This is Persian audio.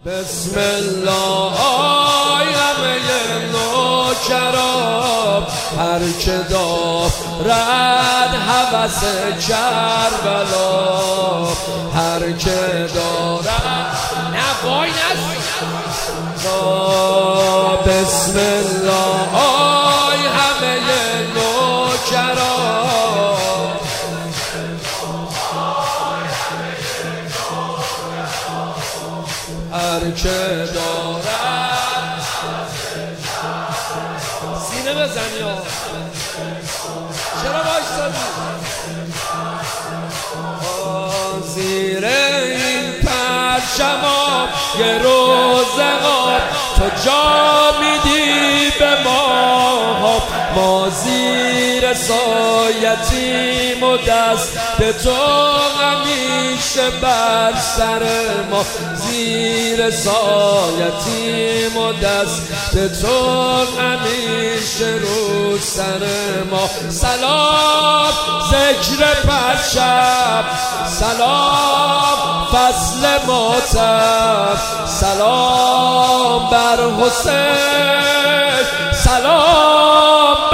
بسم الله آی همه نوکران، هر که دارد هوس کربلا، هر که دارد نوای بسم الله آی همه نوکران، هر که دارد سینه بزن یا چرا بایستادی زیر این پرچم یه روز آب تو جا میدی به ما زیر سایتیم و دست به تو همیشه بر سر ما، زیر سایتیم و دست به تو همیشه رو سر ما. سلام ذکر پرچم، سلام فصل ماتم، سلام بر حسین، سلام